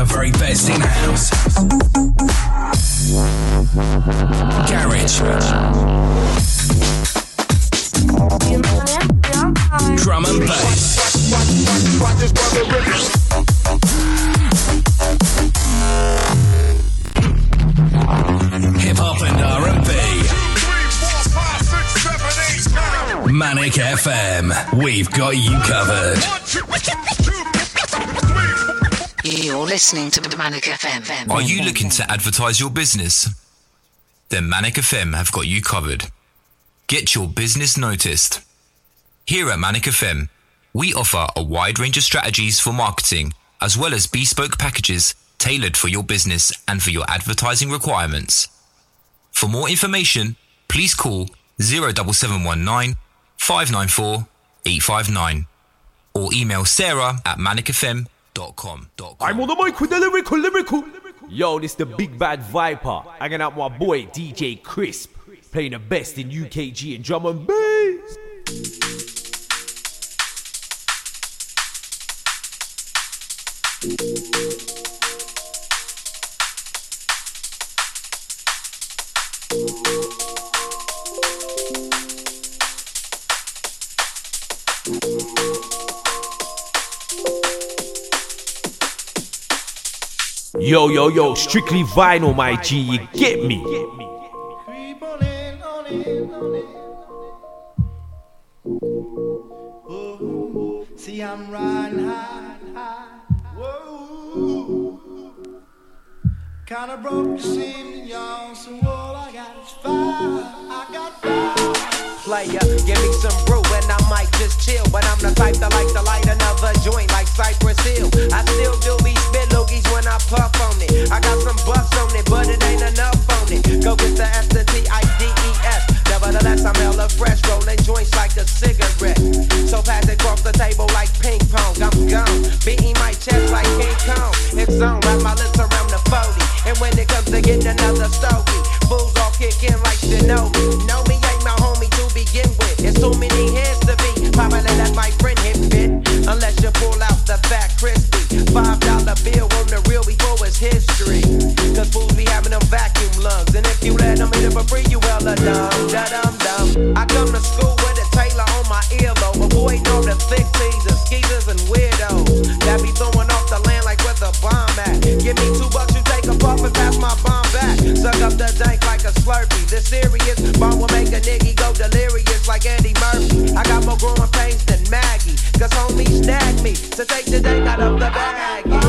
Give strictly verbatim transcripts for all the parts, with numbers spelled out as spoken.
the very best in house, garage, drum and bass, hip hop and R and B. Manic F M, we've got you covered. You're listening to Manic F M. Are you looking to advertise your business? Then Manic F M have got you covered. Get your business noticed. Here at Manic F M, we offer a wide range of strategies for marketing, as well as bespoke packages tailored for your business and for your advertising requirements. For more information, please call zero seven seven one nine, five nine four, eight five nine or email Sarah at manic f m dot com. I'm on the mic with the lyrical, lyrical. Yo, this the Big Bad Viper. Hanging out my boy D J Crisp, playing the best in U K G and drum and bass. Yo, yo, yo, strictly vinyl, my G, you get me? Creep on in, on in, on in. Whoa, see, I'm riding high, high. Whoa, kinda broke this evening, y'all. So all I got is fire. I got fire. Player, give me some brew and I might just chill. But I'm the type that like to light another joint like Cypress Hill. I still do be spit loogies when I puff on it. I got some bucks on it, but it ain't enough on it. Go get the S, the T, I, D, E, S. Nevertheless, I'm hella fresh, rolling joints like a cigarette. So pass it across the table like ping pong. I'm gone, beating my chest like King Kong. It's on, wrap my lips around the forty. And when it comes to getting another stogie, fools all kick in like Shinobi. Know me ain't my homie to begin with. It's too many hands to be popular that my friend hit fit. Unless you pull out the fat crispy five dollar bill on the real before it's history. Cause fools be having them vacuum lungs. And if you let them hit it for free, you hella dumb, da-dum-dum. I come to school with a Taylor on my earlobe. Avoiding all the thick teasers, skeezers and weirdos that be throwing off the land like where the bomb at. Give me two bucks, you take a puff and pass my bomb back. Suck up the dank like a Slurpee. This serious bomb will make a nigga go delirious like Eddie Murphy. I got more growing pains than Maggie, cause homies snagged me to take the dank out of the bag. I'm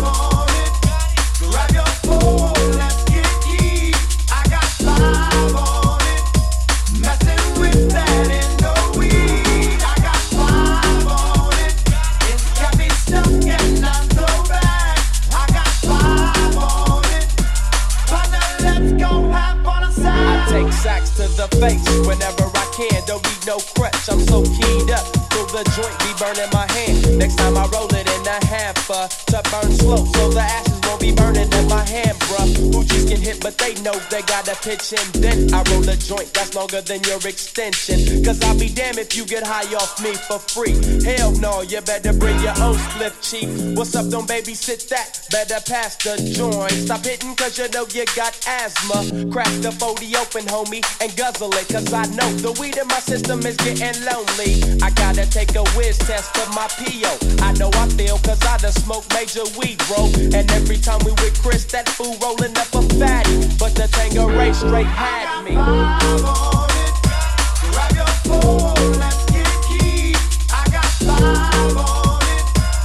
on it, grab your phone, let's get ye. I got five on it, messing with that in the weed. I got five on it, it's kept me stuck and I'm so bad. I got five on it, partner, let's go have fun aside. I take sacks to the face whenever I can. Don't need no crutch, I'm so keyed up. Till the joint be burning my hand. Next time I roll it in a hamper to burn slow, so the ashes won't be burning in my hand, bruh. Hoochies can hit, but they know they gotta pitch in. Then I roll a joint that's longer than your extension. Cause I'll be damned if you get high off me for free. Hell no, you better bring your own spliff, chief. What's up, don't babysit that? Better pass the joint. Stop hitting cause you know you got asthma. Crack the forty open, homie, and guzzle it. Cause I know the weed in my system is getting lonely. I gotta take a whiz test of my P O. I know I feel cause I done smoked major weed, bro. And every time we with Chris, that fool rolling up a fatty. But the Tangeray straight had me. Five on it, grab your phone, let's get key. I got five on it,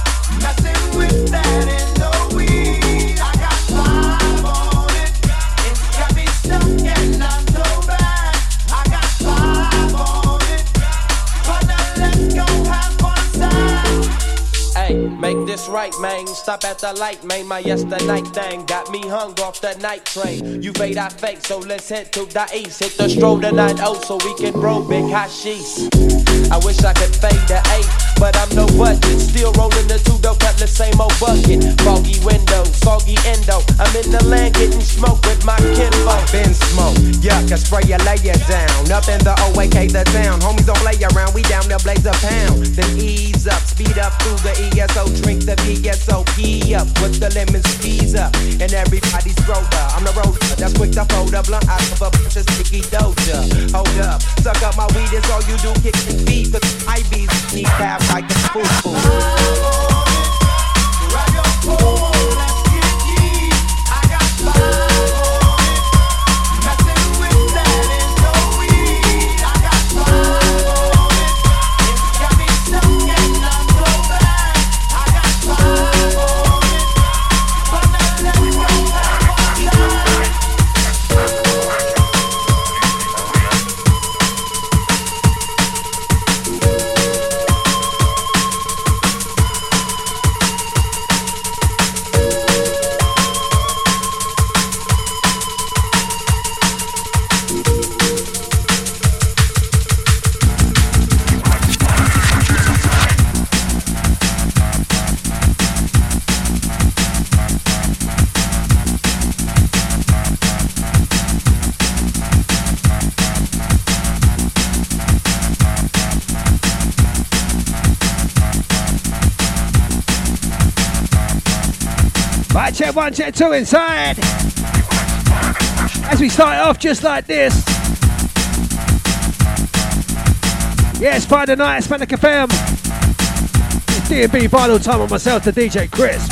messing with that in the weed. I got five on it, it's got me stuck and I'm so bad. I got five on it, partner, let's go have fun side. Hey, make this right, man. Stop at the light, man. My yesterday thing got me hung off the night train. You fade, I fake, so let's head to the east. Hit the stroll tonight, oh, so we can roll big hashish. I wish I could fade the eight, but I'm no budget. Still rolling the two, don't cut the same old bucket. Foggy windows, foggy endo. I'm in the land getting smoke with my kinfolk. Been smoke, yuck, I spray you, lay you down. Up in the O A K, the town. Homies don't play around, we down there blaze a pound. Then ease up, speed up through the E S O. Drink the V S O P up, with the lemon squeeze up. And everybody's roller, I'm the roller. That's quick to fold a blunt out of a bunch of sticky doja. Hold up, suck up my weed, it's all you do, kick and beat. Cause I B's need half like a foo-foo. Grab your phone, let's get deep. I got five on it. Messing with that ain't no weed. I got five on it. It's got me stuck and I'm so bad. I got five on it. But now let's go back on time. Right, check one, check two inside. As we start off just like this. Yes, Friday night, it's Manic F M. It's D and B Vinyl Time on myself, the D J Chris.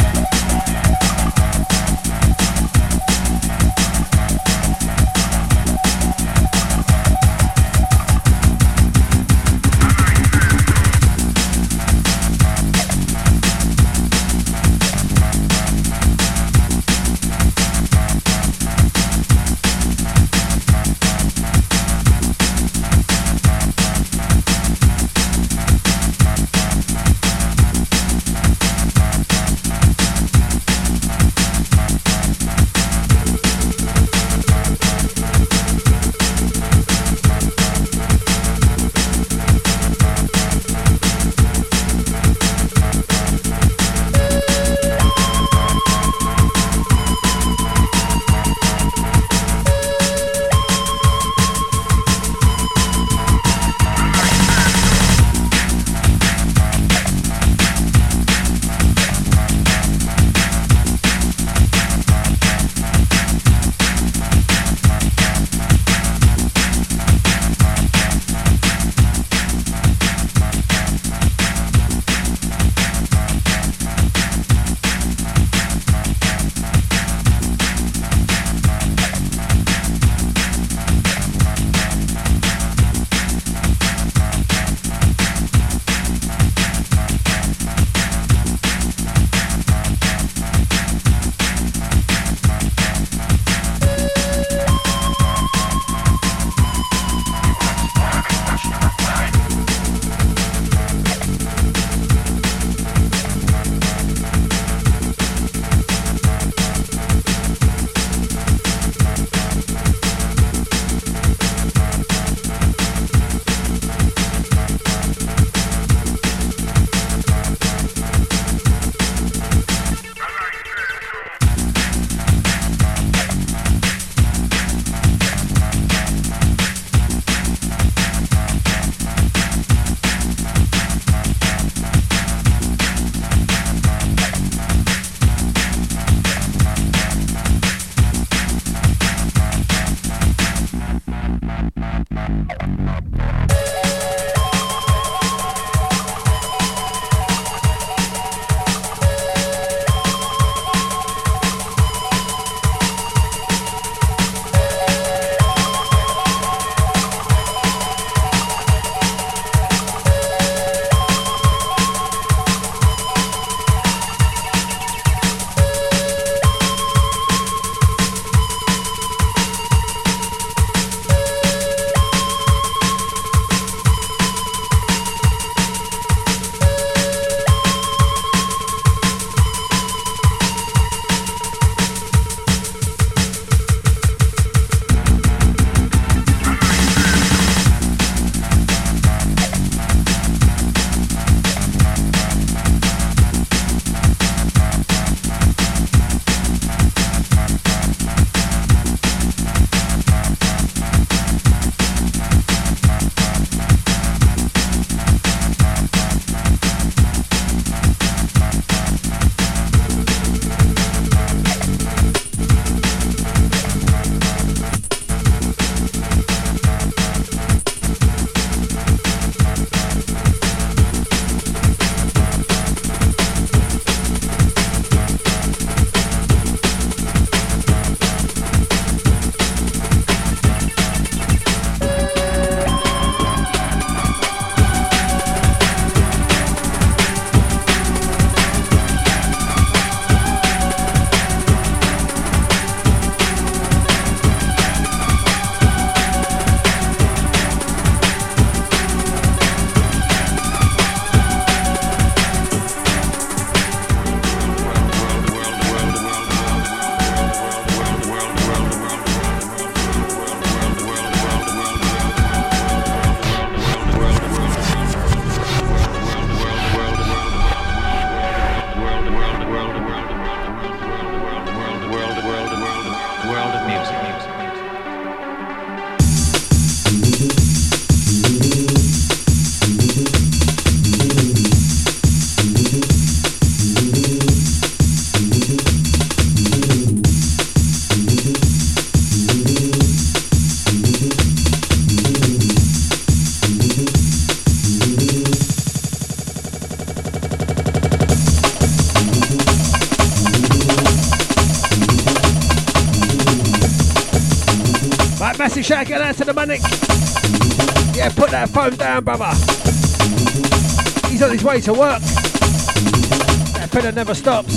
Massive shout out to the Manic. Yeah, put that phone down, brother. He's on his way to work. That fella never stops.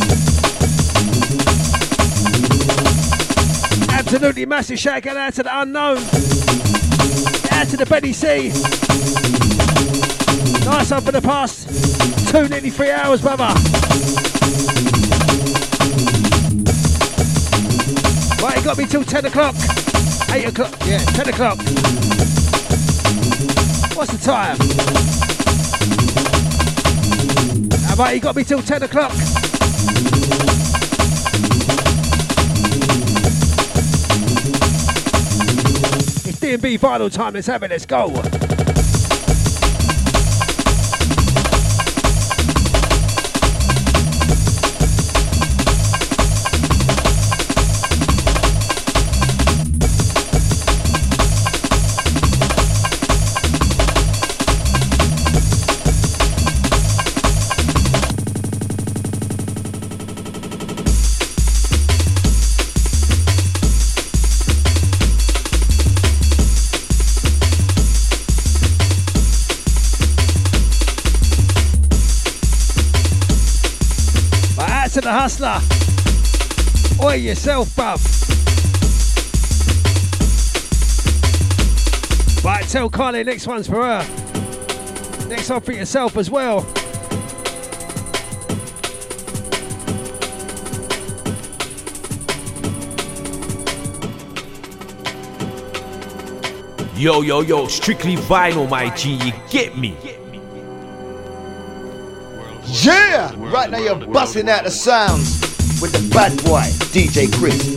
Absolutely massive shout out to the Unknown. Out to the Benny C. Nice one for the past two, nearly three hours, brother. Right, it got me till ten o'clock. eight o'clock, yeah, ten o'clock. What's the time? Ah, right, he got me till ten o'clock. It's D and B final time, let's have it, let's go. To the hustler. Oi yourself, bruv. Right, tell Carly next one's for her. Next one for yourself as well. Yo, yo, yo, strictly vinyl, my G, you get me? Yeah! Right now you're busting out the sounds with the bad boy, D J Chris.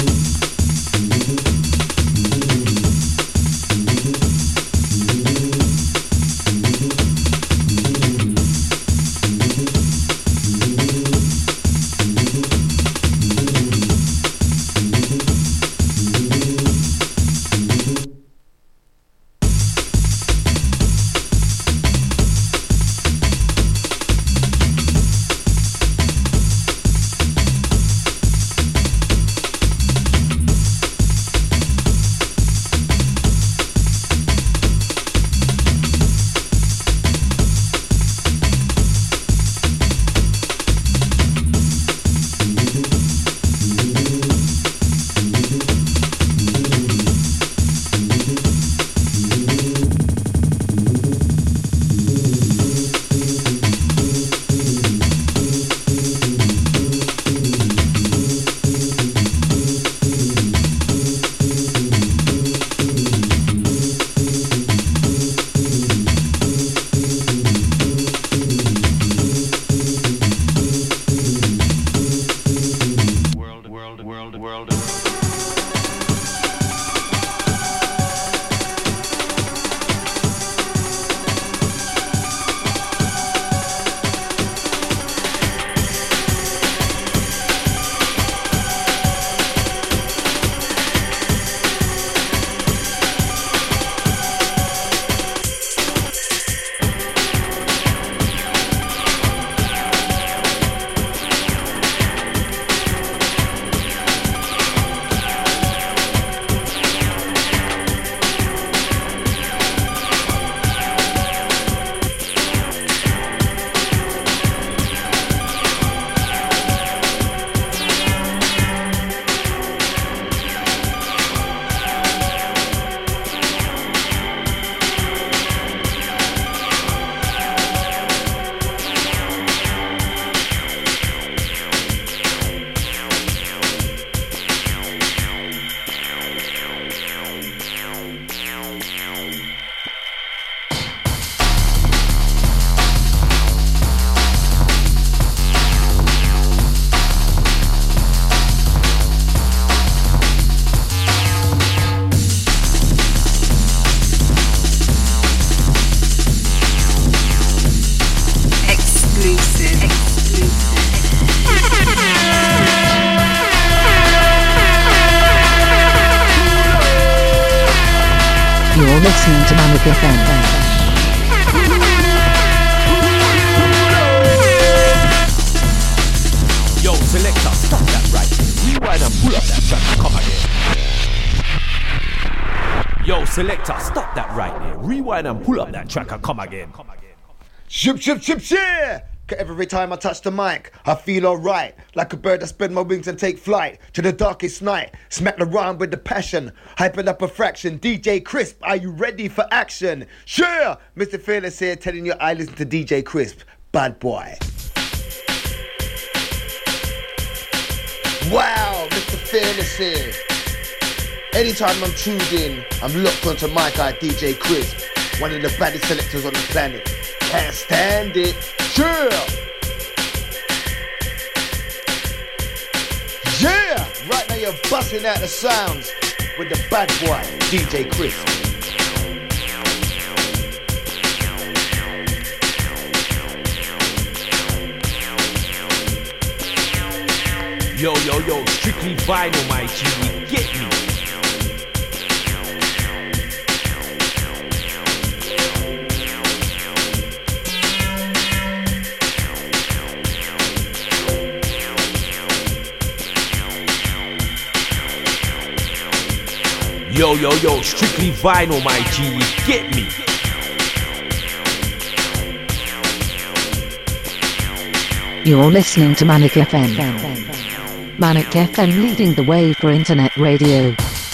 You're listening to Manic F M. Yo, selector, stop that right. Rewind and pull up that track. Come again. Yo, selector, stop that right there. Rewind and pull up that track and come again. Ship, ship, ship, ship! Every time I touch the mic, I feel alright. Like a bird that spread my wings and take flight to the darkest night. Smack the rhyme with the passion, hyping up a fraction. D J Crisp, are you ready for action? Sure! Mister Fearless here telling you I listen to D J Crisp. Bad boy. Wow, Mister Fearless here. Anytime I'm tuned in, I'm locked onto my guy D J Crisp. One of the baddest selectors on the planet. Can't stand it. Sure. Yeah. Right now you're busting out the sounds with the bad boy, D J Crisp. Yo, yo, yo, strictly vinyl, my G, you get me? Yo, yo, yo, strictly vinyl, my G, you get me? You're listening to Manic F M. Manic F M leading the way for internet radio.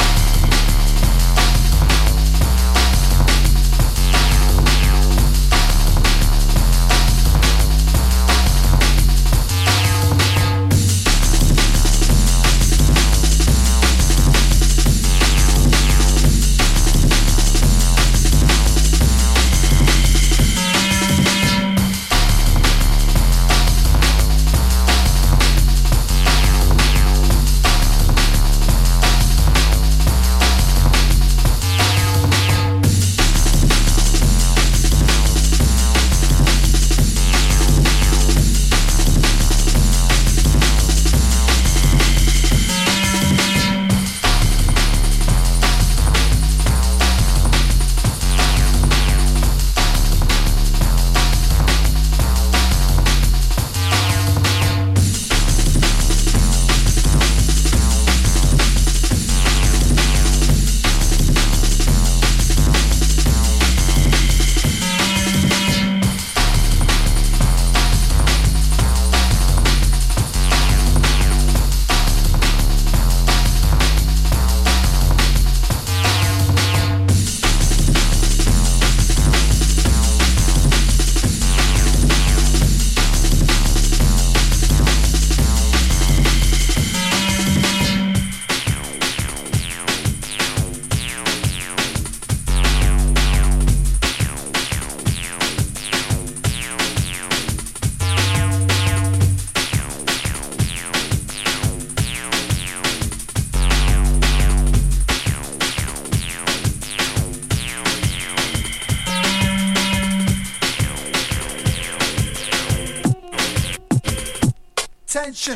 Tension.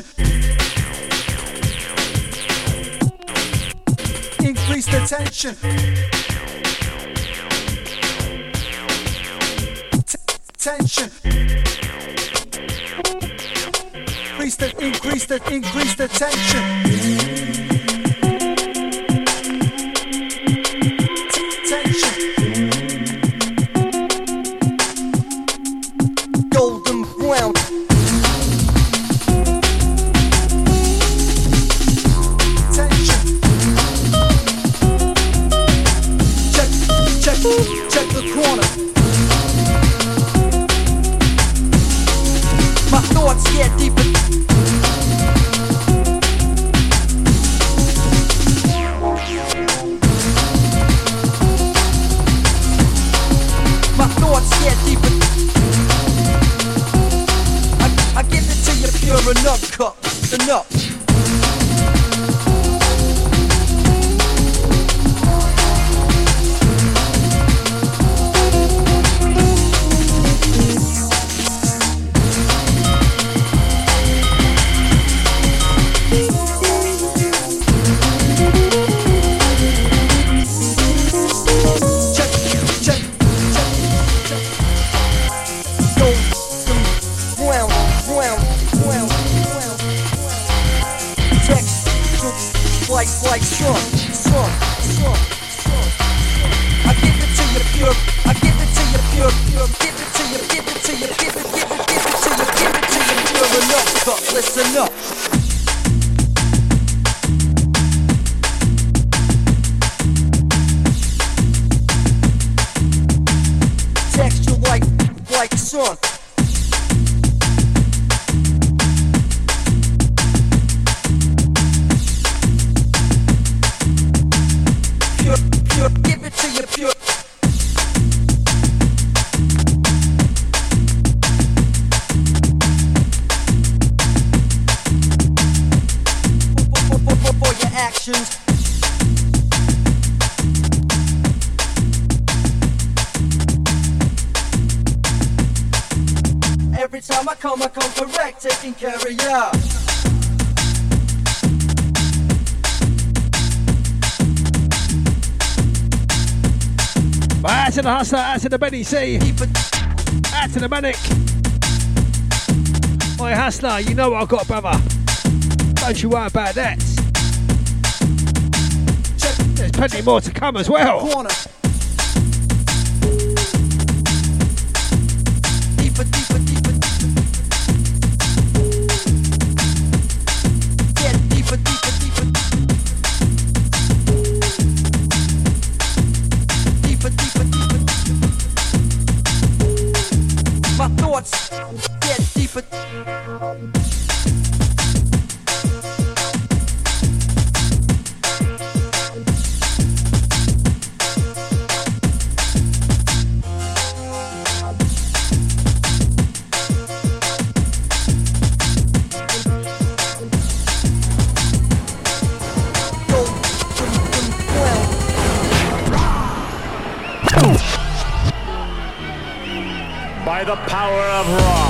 Increase the tension. T- tension. Increase the, increase the, increase the tension. T- tension. Golden brown. Check the corner. My thoughts get deeper. My thoughts get deeper. I, I give it to you pure enough, cup, enough. Like, like, strong, strong, strong, strong. listen up. Texture like, like sun. Pure, pure, give it to you pure. For your actions. Every time I come, I come correct, taking care of ya. Out to the hustler, out to the Benny C, out to the Manic. Oi hustler, you know what I've got, brother. Don't you worry about that. There's plenty more to come as well. Corner. Deeper, deeper, deeper. Get deeper, deeper, deeper. Deeper, deeper, deeper. My thoughts get deeper. By the power of Ra.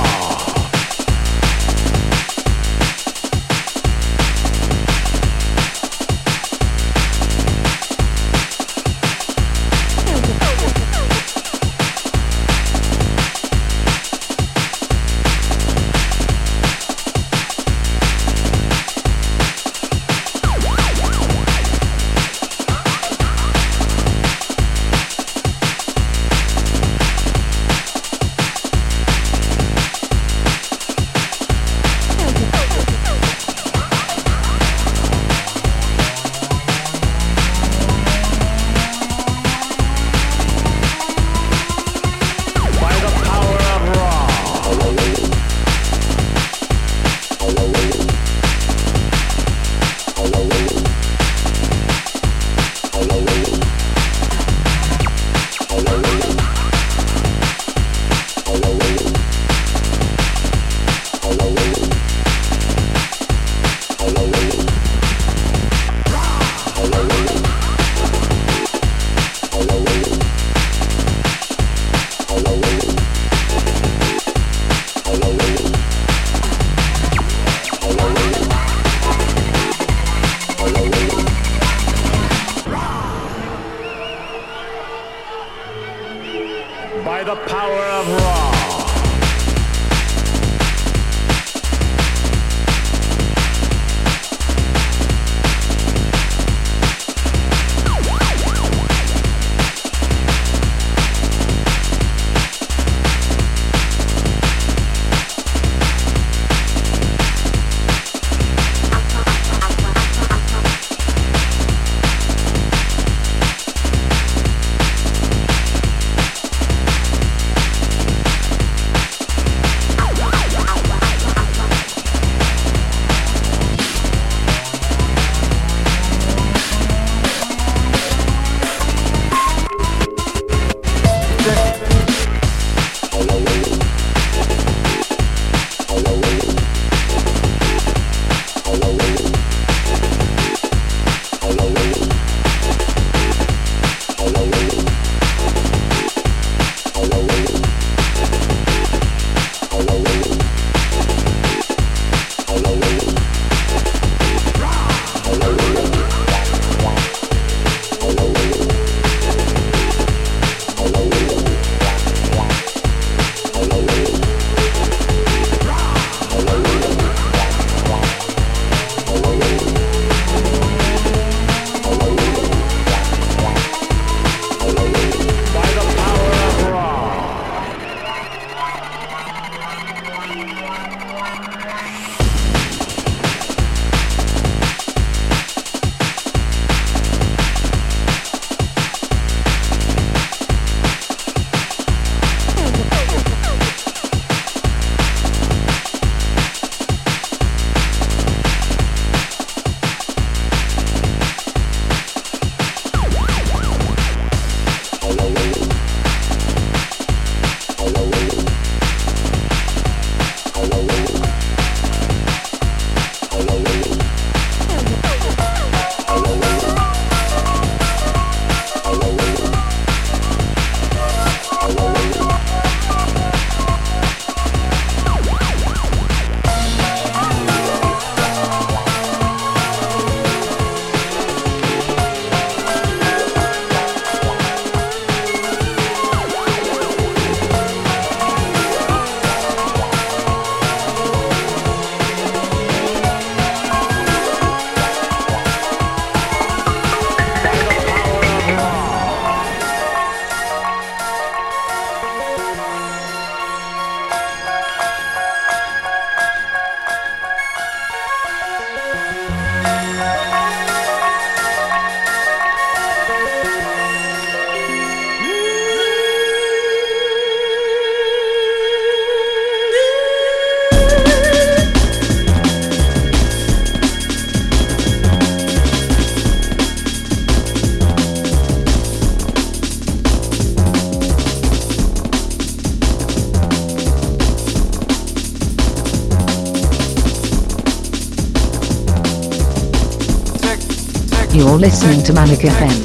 You're listening to Manic F M.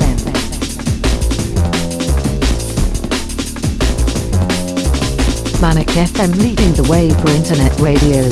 Manic F M leading the way for internet radio.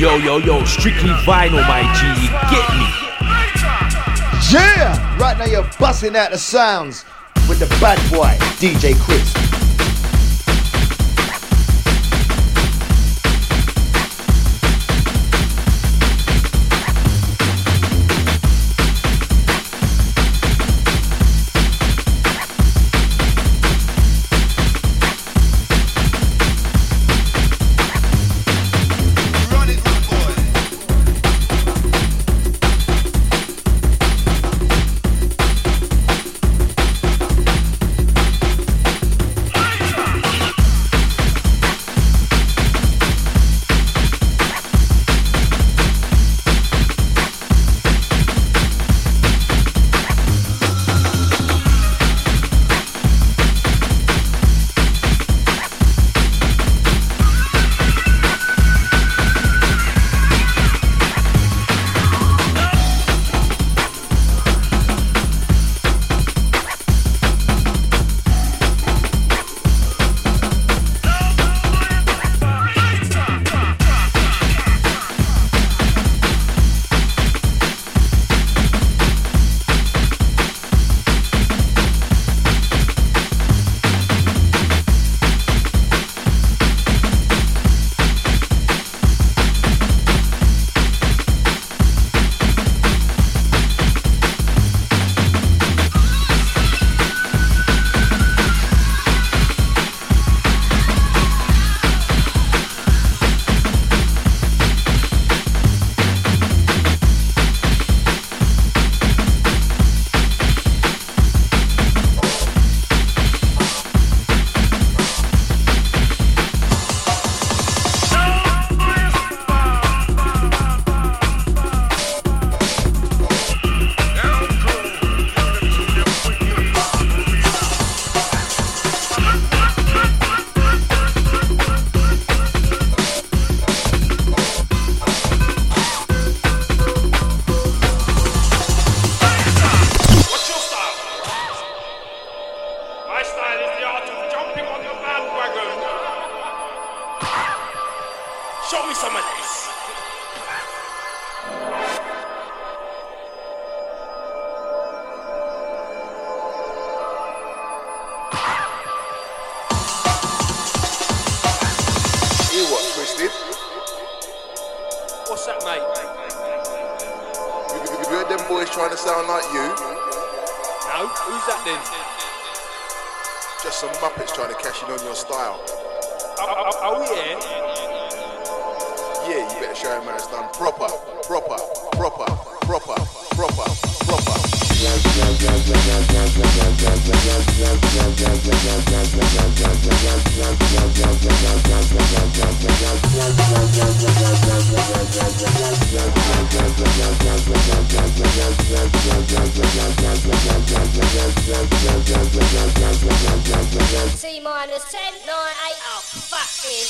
Yo, yo, yo, strictly vinyl, my G, you get me? Yeah! Right now you're busting out the sounds with the bad boy, D J Crisp. T minus ten, nine, eight, oh, fuck this.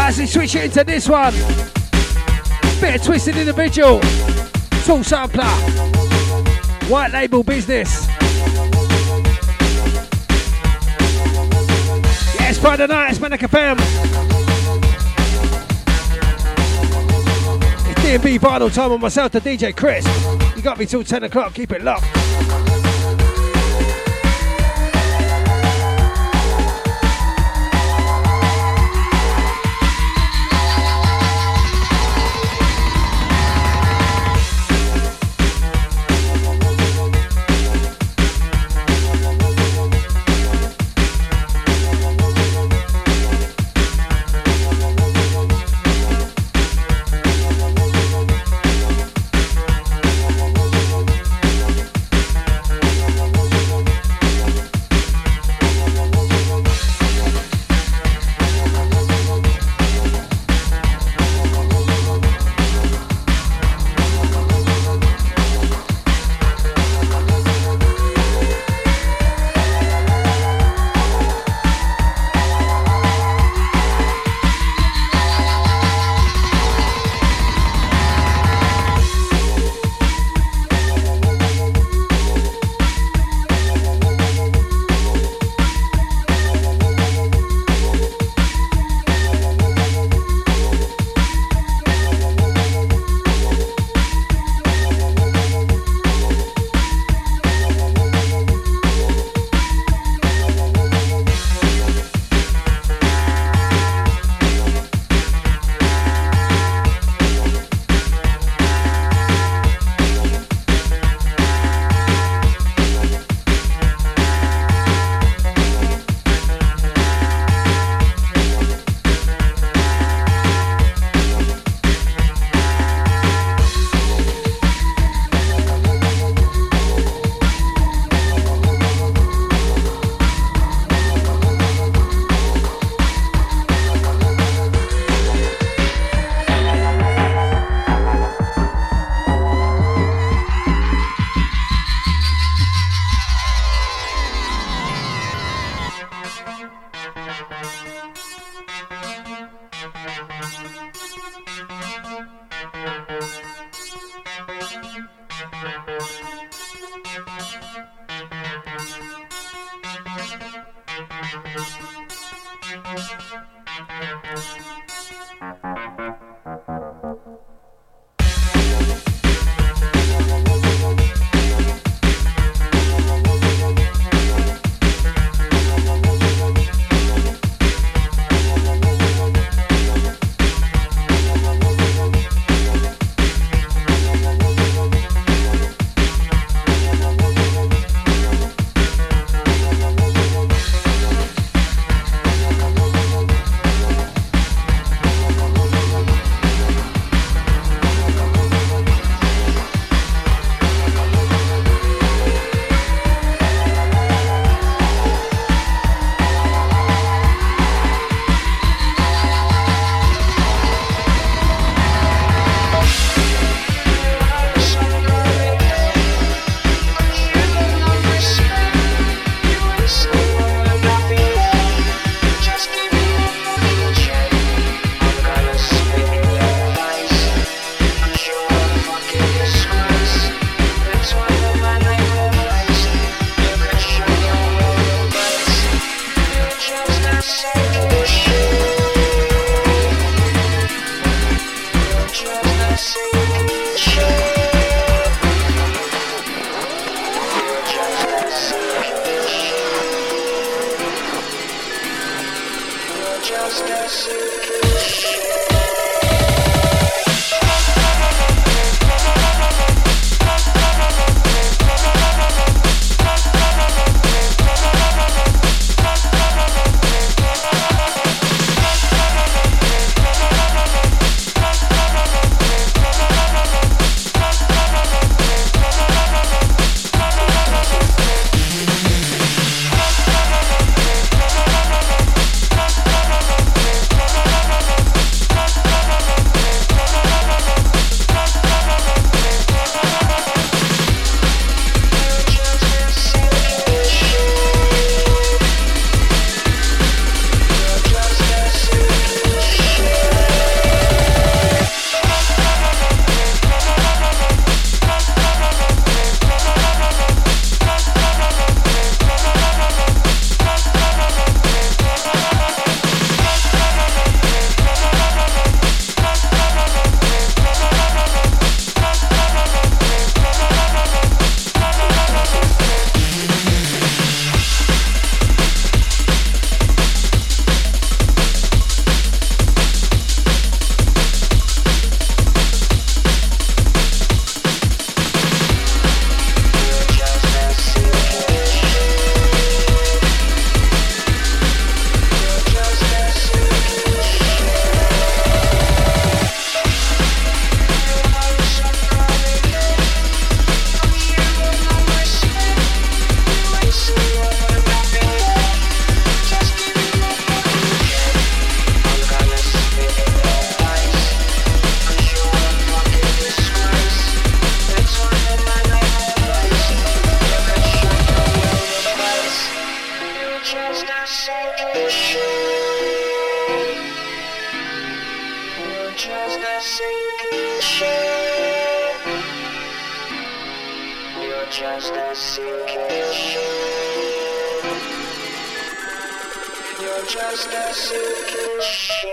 As we switch it into this one, bit of Twisted Individual, Tool Sampler, White Label Business. Yes, Friday night, it's Manic F M. It's D and B Vinyl time on myself, the D J Chris. You got me till ten o'clock, keep it locked. just a sinking ship. You're just a sinking ship.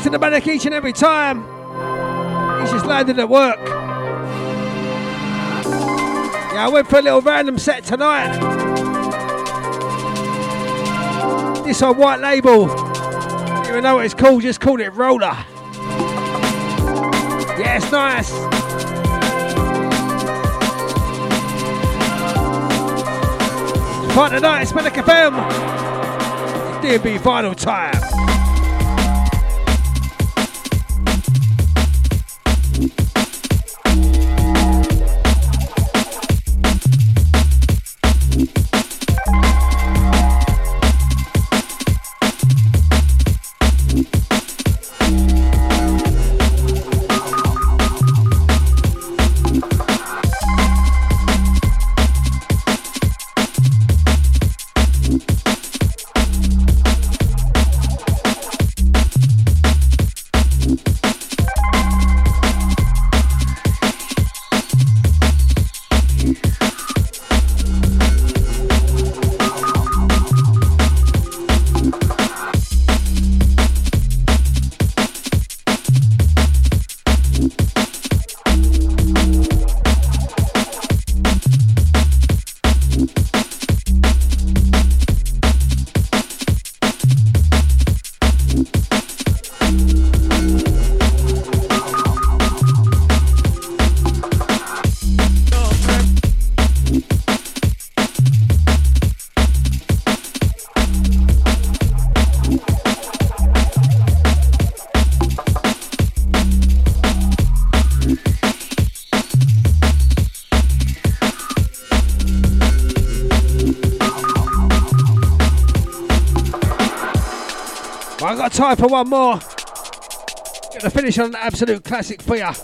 to the Manic each and every time. He's just landed at work. Yeah, I went for a little random set tonight. This on White Label. Don't even know what it's called, just called it Roller. Yeah, it's nice. Part of the night, it's Manic F M. D and B final time. Time for one more. Gonna finish on an absolute classic for ya.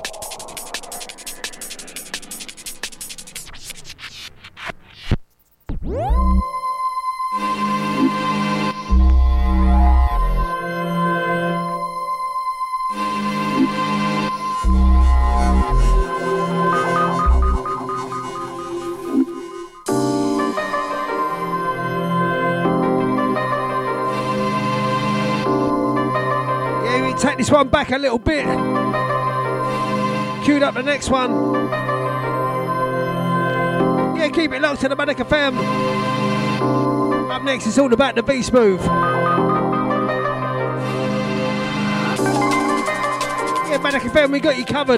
Take this one back a little bit. Queued up the next one. Yeah, keep it locked to the Manic F M. Up next, it's all about the Beast Move. Yeah, Manic F M, we got you covered.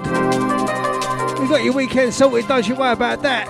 We got your weekend sorted, don't you worry about that.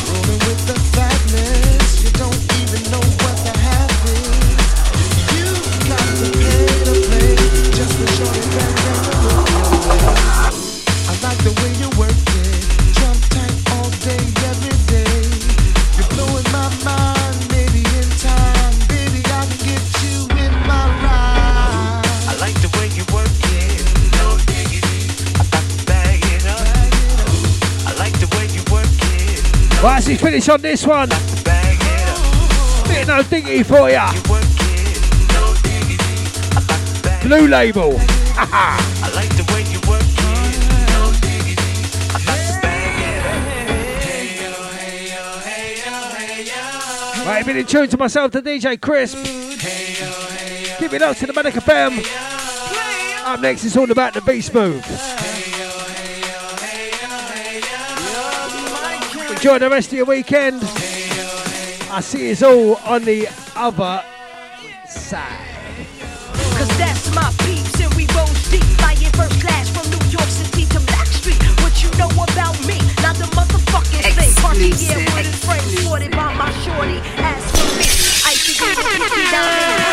You Easy finish on this one. Bit no diggity for ya. Blue Label. I like the way you work it. Right, been in tune to myself, to D J Crisp. Keep it up to the Manic F M. Up next, it's all about the Beast Move. Enjoy the rest of your weekend. I see it's all on the other side. Cause that's my peeps and we roll deep. Flying first class from New York City to Black Street. What you know about me? Not the motherfucking thing. Party here with his friends, sorted by my shorty. As for me, I think it's a down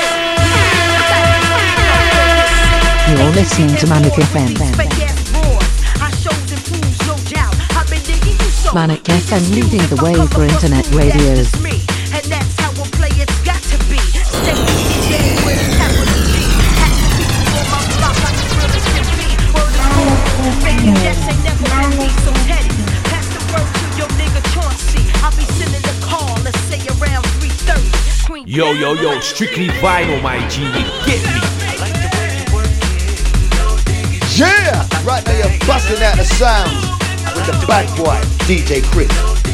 in the You're listening to Manic F M. Manic F M leading the way for internet radio. And that's how a player's got to be. Stay dead with a capital G. Had to be on my block like the real as can be. Word is born. Making deaths ain't never been me so petty. Pass the word to your nigga Chauncey. I'll be sending the call, let's say around three thirty. Queen Yo, yo, yo, strictly vinyl, my G. You get me. Yeah! Right there, you're busting out the sounds with the bad boy, D J Chris.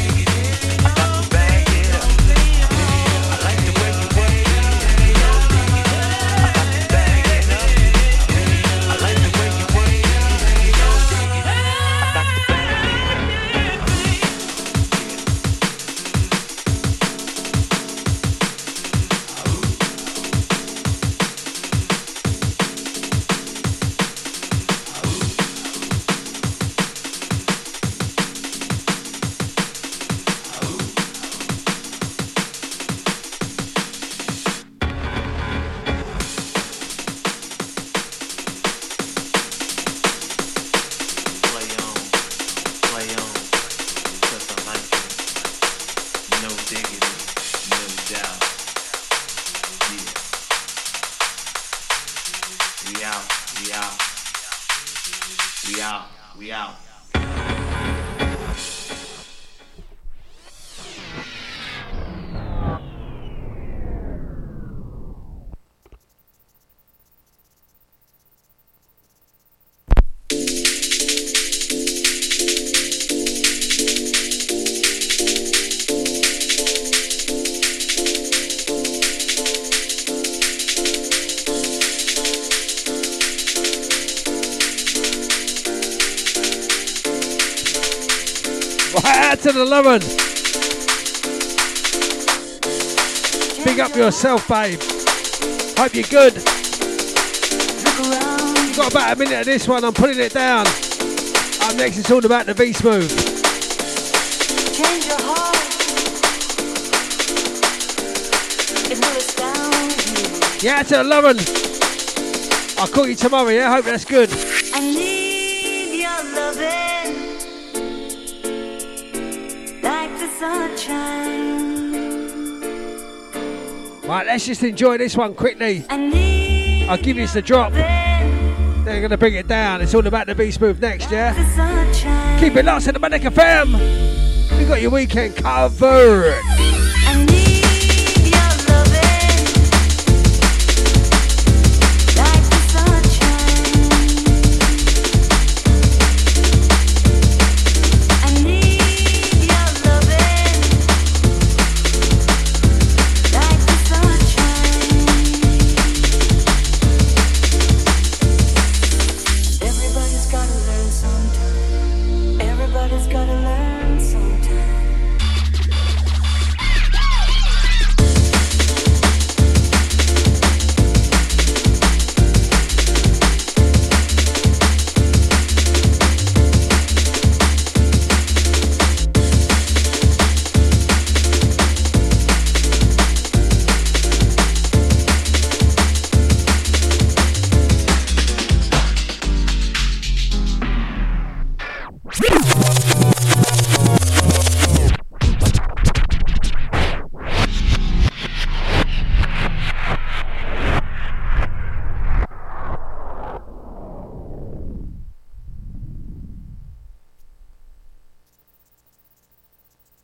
To the eleven. Big up yourself, babe. Hope you're good. Got about a minute of this one. I'm putting it down. Up next, it's all about the Beast Move. Change your heart. It will astound you. Yeah, to eleven. I'll call you tomorrow, yeah? Hope that's good. I need your loving. Like the sunshine. Right, let's just enjoy this one quickly. I'll give you the drop. Then we're going to bring it down. It's all about the Beast Move next, yeah? Keep it locked to the Manic F M. We got your weekend covered.